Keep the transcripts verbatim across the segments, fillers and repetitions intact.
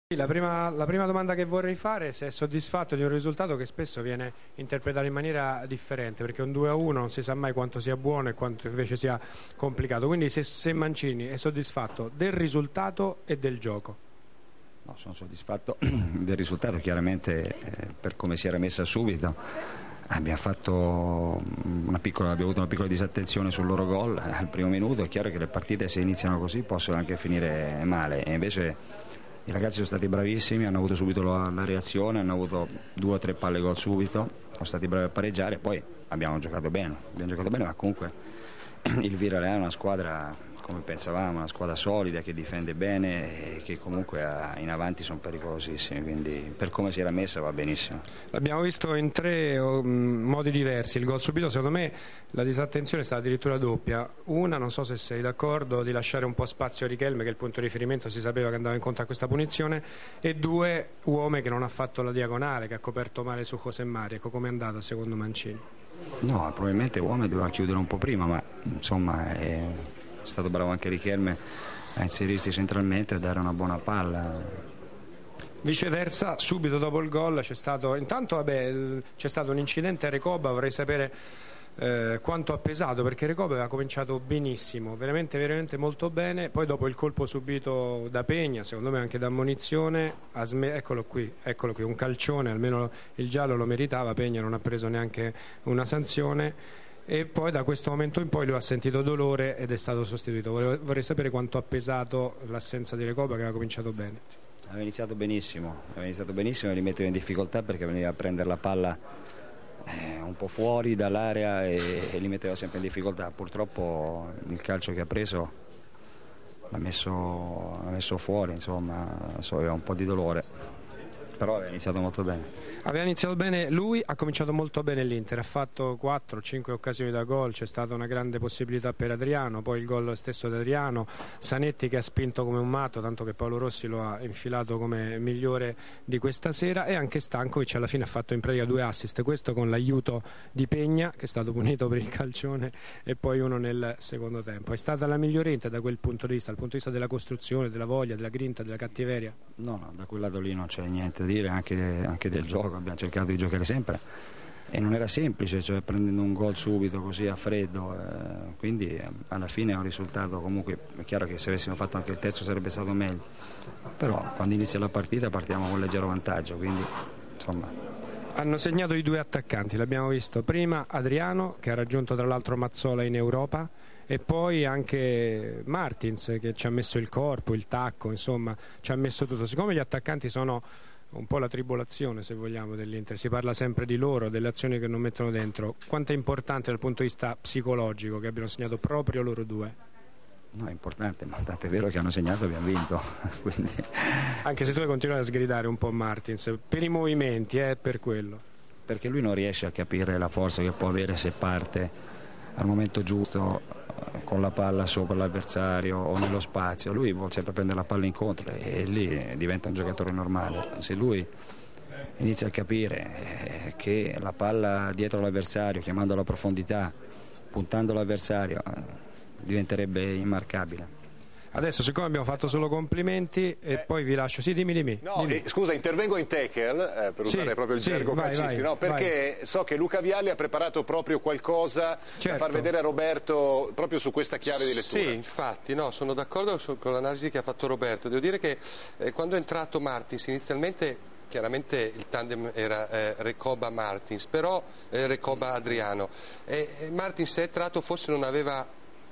La prima, la prima domanda che vorrei fare è se è soddisfatto di un risultato che spesso viene interpretato in maniera differente, perché un due a uno non si sa mai quanto sia buono e quanto invece sia complicato, quindi se, se Mancini è soddisfatto del risultato e del gioco. No, sono soddisfatto del risultato, chiaramente eh, per come si era messa subito abbiamo fatto una piccola, abbiamo avuto una piccola disattenzione sul loro gol al primo minuto. È chiaro che le partite, se iniziano così, possono anche finire male, e invece i ragazzi sono stati bravissimi, hanno avuto subito la, la reazione, hanno avuto due o tre palle gol subito, sono stati bravi a pareggiare, poi abbiamo giocato bene, abbiamo giocato bene, ma comunque il Villarreal è una squadra, come pensavamo, una squadra solida che difende bene e che comunque in avanti sono pericolosissimi, quindi per come si era messa va benissimo. L'abbiamo visto in tre um, modi diversi, il gol subito. Secondo me la disattenzione è stata addirittura doppia. Una, non so se sei d'accordo, di lasciare un po' spazio a Richelme, che è il punto di riferimento, si sapeva che andava incontro a questa punizione, e due, Uome che non ha fatto la diagonale, che ha coperto male su José Mari. Ecco, com'è andata secondo Mancini? No, probabilmente Uome doveva chiudere un po' prima, ma insomma è stato bravo anche Richelme a inserirsi centralmente e a dare una buona palla. Viceversa, subito dopo il gol c'è stato, intanto vabbè, c'è stato un incidente a Recoba. Vorrei sapere eh, quanto ha pesato, perché Recoba aveva cominciato benissimo, veramente veramente molto bene, poi dopo il colpo subito da Peña, secondo me anche da ammonizione, ha sm- eccolo qui, eccolo qui, un calcione, almeno il giallo lo meritava. Peña non ha preso neanche una sanzione, e poi da questo momento in poi lui ha sentito dolore ed è stato sostituito. Vorrei, vorrei sapere quanto ha pesato l'assenza di Recoba, che aveva cominciato bene. Aveva iniziato benissimo, aveva iniziato benissimo e li metteva in difficoltà perché veniva a prendere la palla eh, un po' fuori dall'area e, e li metteva sempre in difficoltà. Purtroppo il calcio che ha preso l'ha messo, l'ha messo fuori, insomma, so, aveva un po' di dolore, però aveva iniziato molto bene. Aveva iniziato bene lui, ha cominciato molto bene l'Inter, ha fatto quattro cinque occasioni da gol, c'è stata una grande possibilità per Adriano, poi il gol stesso di Adriano, Zanetti che ha spinto come un matto, tanto che Paolo Rossi lo ha infilato come migliore di questa sera, e anche Stankovic alla fine ha fatto in pratica due assist, questo con l'aiuto di Peña, che è stato punito per il calcione, e poi uno nel secondo tempo. È stata la migliore Inter da quel punto di vista, dal punto di vista della costruzione, della voglia, della grinta, della cattiveria? No, no, da quel lato lì non c'è niente da dire, anche, anche del gioco. Abbiamo cercato di giocare sempre e non era semplice, cioè prendendo un gol subito così a freddo, eh, quindi eh, alla fine è un risultato, comunque è chiaro che se avessimo fatto anche il terzo sarebbe stato meglio, però quando inizia la partita partiamo con leggero vantaggio, quindi insomma. Hanno segnato i due attaccanti, l'abbiamo visto prima Adriano, che ha raggiunto tra l'altro Mazzola in Europa, e poi anche Martins, che ci ha messo il corpo, il tacco, insomma ci ha messo tutto. Siccome gli attaccanti sono un po' la tribolazione, se vogliamo, dell'Inter, si parla sempre di loro, delle azioni che non mettono dentro, quanto è importante dal punto di vista psicologico che abbiano segnato proprio loro due? No, è importante, ma tanto è vero che hanno segnato e abbiamo vinto. Quindi... Anche se tu continuare a sgridare un po' Martins per i movimenti, è eh, per quello, perché lui non riesce a capire la forza che può avere se parte al momento giusto con la palla sopra l'avversario o nello spazio. Lui vuole sempre prendere la palla incontro e lì diventa un giocatore normale. Se lui inizia a capire che la palla dietro l'avversario, chiamando la profondità, puntando l'avversario, diventerebbe immarcabile. Adesso, siccome abbiamo fatto solo complimenti, e eh. poi vi lascio. Sì, dimmi, dimmi. No, dimmi. Eh, scusa, intervengo in tackle eh, per usare sì, proprio il sì, gergo vai, calcistico, vai, no? Perché vai. so che Luca Vialli ha preparato proprio qualcosa certo. da far vedere a Roberto proprio su questa chiave di lettura. Sì, infatti, no, sono d'accordo con l'analisi che ha fatto Roberto. Devo dire che eh, quando è entrato Martins inizialmente, chiaramente il tandem era eh, Recoba-Martins, però eh, Recoba-Adriano. E, e Martins è entrato, forse non aveva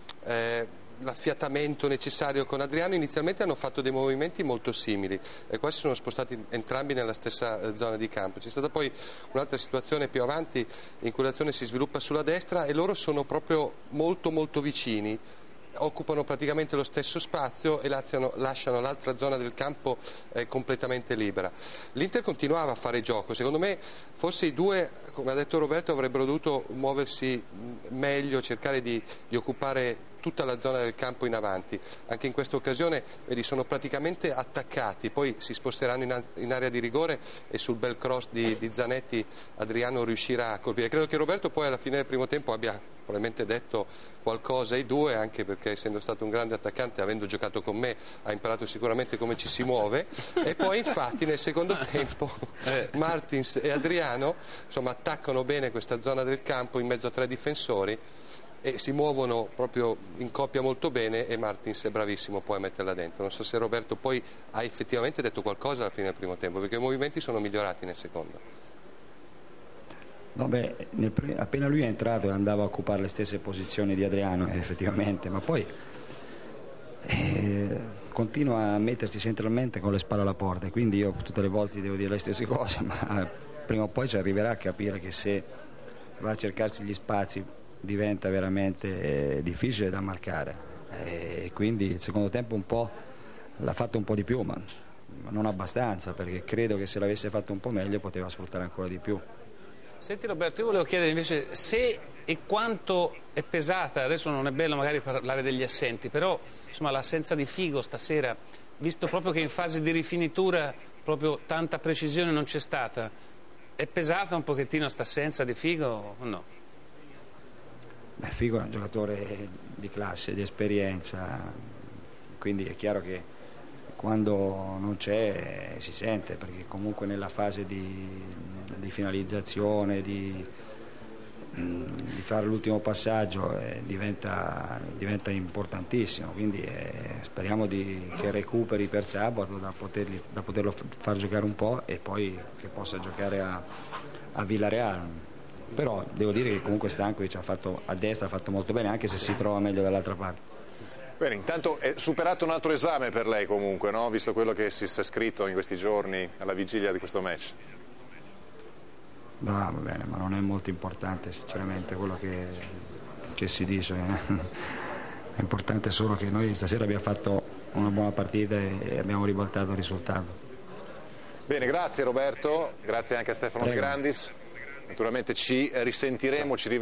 eh, l'affiatamento necessario con Adriano. Inizialmente hanno fatto dei movimenti molto simili e quasi sono spostati entrambi nella stessa eh, zona di campo. C'è stata poi un'altra situazione più avanti in cui l'azione si sviluppa sulla destra e loro sono proprio molto molto vicini, occupano praticamente lo stesso spazio e lasciano, lasciano l'altra zona del campo eh, completamente libera. L'Inter continuava a fare gioco, secondo me forse i due, come ha detto Roberto, avrebbero dovuto muoversi meglio, cercare di, di occupare tutta la zona del campo in avanti. Anche in questa occasione vedi, sono praticamente attaccati, poi si sposteranno in, in area di rigore e sul bel cross di, di Zanetti Adriano riuscirà a colpire. Credo che Roberto poi alla fine del primo tempo abbia probabilmente detto qualcosa ai due, anche perché essendo stato un grande attaccante, avendo giocato con me, ha imparato sicuramente come ci si muove. E poi infatti nel secondo tempo Martins e Adriano insomma attaccano bene questa zona del campo in mezzo a tre difensori e si muovono proprio in coppia molto bene, e Martins è bravissimo poi a metterla dentro. Non so se Roberto poi ha effettivamente detto qualcosa alla fine del primo tempo, perché i movimenti sono migliorati nel secondo. No, beh, nel, appena lui è entrato andava a occupare le stesse posizioni di Adriano, eh, effettivamente, ma poi eh, continua a mettersi centralmente con le spalle alla porta, quindi io tutte le volte devo dire le stesse cose, ma prima o poi ci arriverà a capire che se va a cercarsi gli spazi diventa veramente eh, difficile da marcare, e eh, quindi il secondo tempo un po' l'ha fatto un po' di più, ma, ma non abbastanza, perché credo che se l'avesse fatto un po' meglio poteva sfruttare ancora di più. Senti Roberto, io volevo chiedere invece se e quanto è pesata, adesso non è bello magari parlare degli assenti, però insomma l'assenza di Figo stasera, visto proprio che in fase di rifinitura proprio tanta precisione non c'è stata, è pesata un pochettino questa assenza di Figo o no? Beh, Figo è un giocatore di classe, di esperienza, quindi è chiaro che quando non c'è si sente, perché comunque nella fase di, di finalizzazione, di, di fare l'ultimo passaggio eh, diventa, diventa importantissimo, quindi eh, speriamo di, che recuperi per sabato da, poterli, da poterlo far giocare un po' e poi che possa giocare a, a Villarreal. Però devo dire che comunque Stankovic ha fatto, a destra ha fatto molto bene, anche se si trova meglio dall'altra parte. Bene, intanto è superato un altro esame per lei comunque, no? Visto quello che si è scritto in questi giorni alla vigilia di questo match. No, va bene, ma non è molto importante sinceramente quello che, che si dice. È importante solo che noi stasera abbiamo fatto una buona partita e abbiamo ribaltato il risultato. Bene, grazie Roberto, grazie anche a Stefano De Grandis. Naturalmente ci risentiremo, ci